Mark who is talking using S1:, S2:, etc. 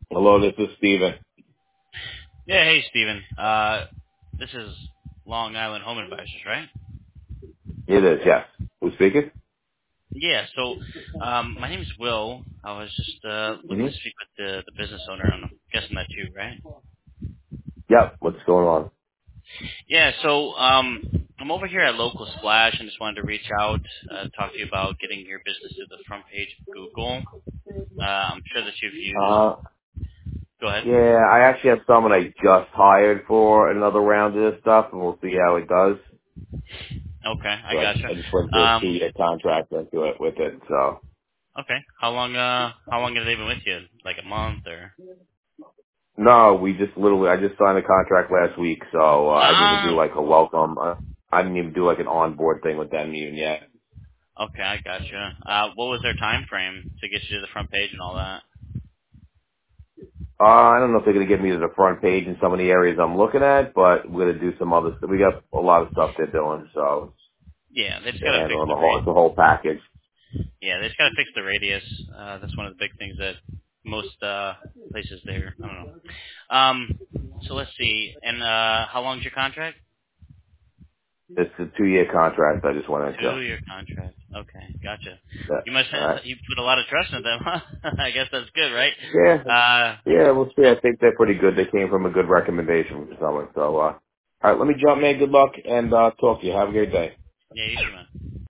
S1: Hello, this is Steven.
S2: Yeah, hey, Steven. This is Long Island Home Advisors, right?
S1: It is, yes. Who's speaking?
S2: Yeah, so my name is Will. I was just looking
S1: hmm
S2: to speak with the business owner. I'm guessing that's you, right?
S1: Yep. What's going on?
S2: Yeah, so I'm over here at Local Splash and just wanted to reach out, talk to you about getting your business to the front page of Google. I'm sure that you've used.
S1: Uh,
S2: Go ahead.
S1: yeah, I actually have someone I just hired for another round of this stuff, and we'll see how it does.
S2: Okay, I
S1: But
S2: gotcha.
S1: I just went through a
S2: Um,
S1: 2-year contract into it with it, so.
S2: okay. How long have they been with you? Like a month or?
S1: No, I just signed a contract last week, so I didn't even do
S2: Ah,
S1: like a welcome. I didn't even do like an onboard thing with them even yet.
S2: okay, I gotcha. What was their time frame to get you to the front page and all that?
S1: I don't know if they're going to get me to the front page in some of the areas I'm looking at, but we're going to do some other stuff. We got a lot of stuff they're doing, so
S2: Yeah, they just
S1: they're
S2: gotta fix
S1: handling
S2: the
S1: it's
S2: rate.
S1: the whole package.
S2: Yeah, they just gotta fix the radius. That's one of the big things that most places there. I don't know. So let's see. And how long's your contract?
S1: It's a 2-year contract I just went into.
S2: 2-year contract. Okay, gotcha.
S1: Yeah.
S2: You must
S1: All
S2: have
S1: right.
S2: you put a lot of trust in them, huh? I guess that's good, right?
S1: Yeah.
S2: Uh,
S1: Yeah, we'll see. I think they're pretty good. They came from a good recommendation from someone. So, all right, let me jump, man. Good luck, and talk to you. Have a great day.
S2: yeah, you too, man.